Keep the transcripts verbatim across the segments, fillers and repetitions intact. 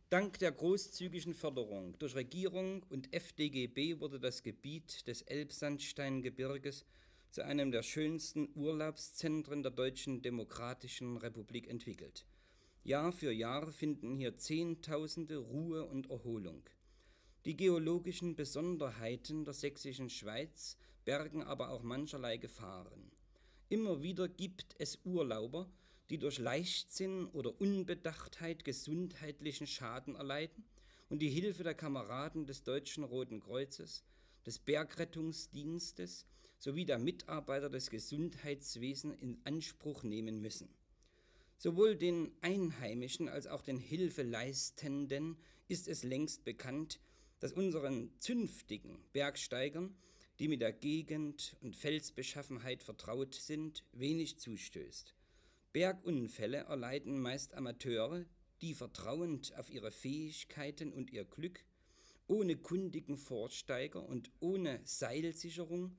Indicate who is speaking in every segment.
Speaker 1: Dank der großzügigen Förderung durch Regierung und F D G B wurde das Gebiet des Elbsandsteingebirges zu einem der schönsten Urlaubszentren der Deutschen Demokratischen Republik entwickelt. Jahr für Jahr finden hier Zehntausende Ruhe und Erholung. Die geologischen Besonderheiten der sächsischen Schweiz bergen aber auch mancherlei Gefahren. Immer wieder gibt es Urlauber, die durch Leichtsinn oder Unbedachtheit gesundheitlichen Schaden erleiden und die Hilfe der Kameraden des Deutschen Roten Kreuzes, des Bergrettungsdienstes sowie der Mitarbeiter des Gesundheitswesens in Anspruch nehmen müssen. Sowohl den Einheimischen als auch den Hilfeleistenden ist es längst bekannt, dass unseren zünftigen Bergsteigern, die mit der Gegend und Felsbeschaffenheit vertraut sind, wenig zustößt. Bergunfälle erleiden meist Amateure, die vertrauend auf ihre Fähigkeiten und ihr Glück, ohne kundigen Vorsteiger und ohne Seilsicherung,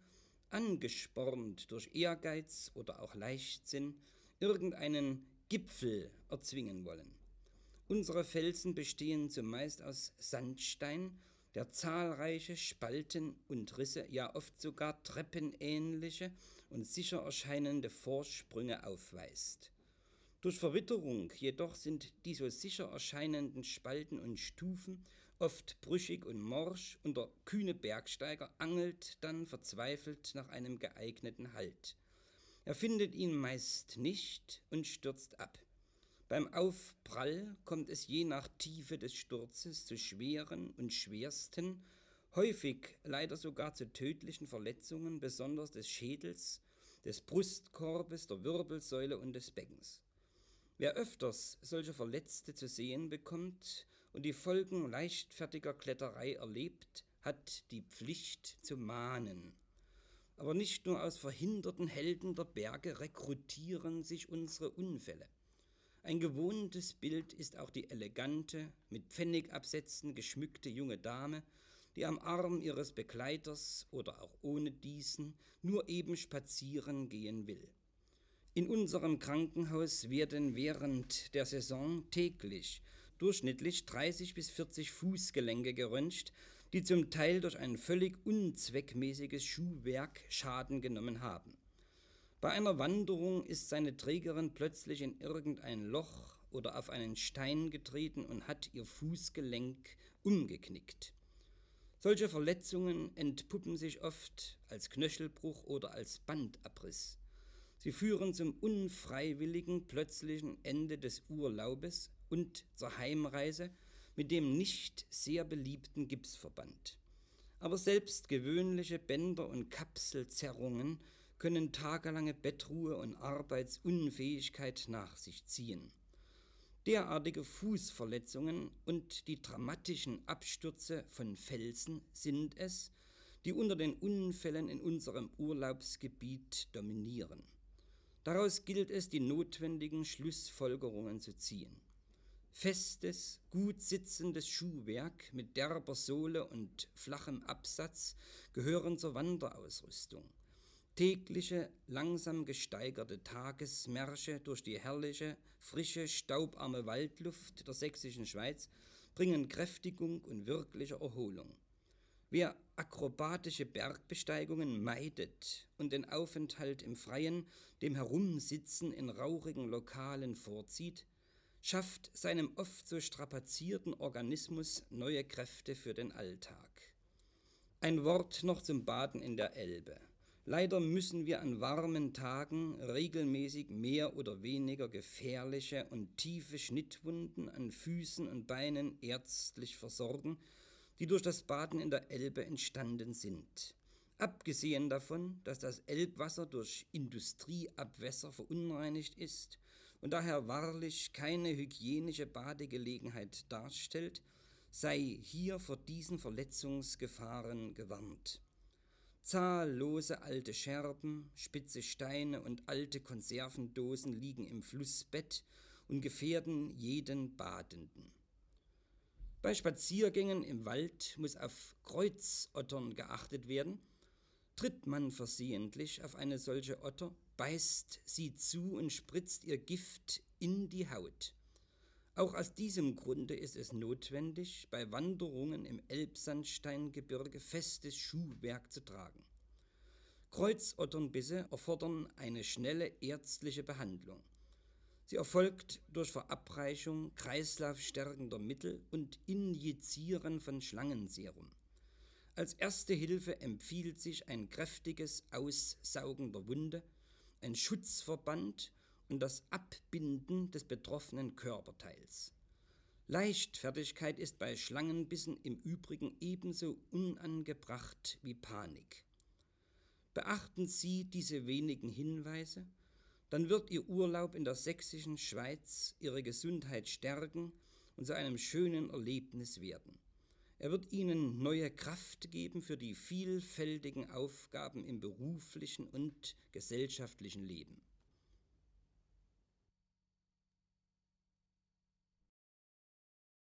Speaker 1: angespornt durch Ehrgeiz oder auch Leichtsinn, irgendeinen Gipfel erzwingen wollen. Unsere Felsen bestehen zumeist aus Sandstein, der zahlreiche Spalten und Risse, ja oft sogar treppenähnliche und sicher erscheinende Vorsprünge aufweist. Durch Verwitterung jedoch sind die so sicher erscheinenden Spalten und Stufen oft brüchig und morsch und der kühne Bergsteiger angelt dann verzweifelt nach einem geeigneten Halt. Er findet ihn meist nicht und stürzt ab. Beim Aufprall kommt es je nach Tiefe des Sturzes zu schweren und schwersten, häufig leider sogar zu tödlichen Verletzungen, besonders des Schädels, des Brustkorbes, der Wirbelsäule und des Beckens. Wer öfters solche Verletzte zu sehen bekommt und die Folgen leichtfertiger Kletterei erlebt, hat die Pflicht zu mahnen. Aber nicht nur aus verhinderten Helden der Berge rekrutieren sich unsere Unfälle. Ein gewohntes Bild ist auch die elegante, mit Pfennigabsätzen geschmückte junge Dame, die am Arm ihres Begleiters oder auch ohne diesen nur eben spazieren gehen will. In unserem Krankenhaus werden während der Saison täglich durchschnittlich dreißig bis vierzig Fußgelenke geröntgt, die zum Teil durch ein völlig unzweckmäßiges Schuhwerk Schaden genommen haben. Bei einer Wanderung ist seine Trägerin plötzlich in irgendein Loch oder auf einen Stein getreten und hat ihr Fußgelenk umgeknickt. Solche Verletzungen entpuppen sich oft als Knöchelbruch oder als Bandabriss. Sie führen zum unfreiwilligen plötzlichen Ende des Urlaubes und zur Heimreise mit dem nicht sehr beliebten Gipsverband. Aber selbst gewöhnliche Bänder- und Kapselzerrungen können tagelange Bettruhe und Arbeitsunfähigkeit nach sich ziehen. Derartige Fußverletzungen und die dramatischen Abstürze von Felsen sind es, die unter den Unfällen in unserem Urlaubsgebiet dominieren. Daraus gilt es, die notwendigen Schlussfolgerungen zu ziehen. Festes, gut sitzendes Schuhwerk mit derber Sohle und flachem Absatz gehören zur Wanderausrüstung. Tägliche, langsam gesteigerte Tagesmärsche durch die herrliche, frische, staubarme Waldluft der sächsischen Schweiz bringen Kräftigung und wirkliche Erholung. Wer akrobatische Bergbesteigungen meidet und den Aufenthalt im Freien dem Herumsitzen in rauchigen Lokalen vorzieht, schafft seinem oft so strapazierten Organismus neue Kräfte für den Alltag. Ein Wort noch zum Baden in der Elbe. Leider müssen wir an warmen Tagen regelmäßig mehr oder weniger gefährliche und tiefe Schnittwunden an Füßen und Beinen ärztlich versorgen, die durch das Baden in der Elbe entstanden sind. Abgesehen davon, dass das Elbwasser durch Industrieabwässer verunreinigt ist und daher wahrlich keine hygienische Badegelegenheit darstellt, sei hier vor diesen Verletzungsgefahren gewarnt. Zahllose alte Scherben, spitze Steine und alte Konservendosen liegen im Flussbett und gefährden jeden Badenden. Bei Spaziergängen im Wald muss auf Kreuzottern geachtet werden. Tritt man versehentlich auf eine solche Otter, beißt sie zu und spritzt ihr Gift in die Haut. Auch aus diesem Grunde ist es notwendig, bei Wanderungen im Elbsandsteingebirge festes Schuhwerk zu tragen. Kreuzotternbisse erfordern eine schnelle ärztliche Behandlung. Sie erfolgt durch Verabreichung kreislaufstärkender Mittel und Injizieren von Schlangenserum. Als erste Hilfe empfiehlt sich ein kräftiges Aussaugen der Wunde, ein Schutzverband und das Abbinden des betroffenen Körperteils. Leichtfertigkeit ist bei Schlangenbissen im Übrigen ebenso unangebracht wie Panik. Beachten Sie diese wenigen Hinweise, dann wird Ihr Urlaub in der sächsischen Schweiz Ihre Gesundheit stärken und zu einem schönen Erlebnis werden. Er wird Ihnen neue Kraft geben für die vielfältigen Aufgaben im beruflichen und gesellschaftlichen Leben.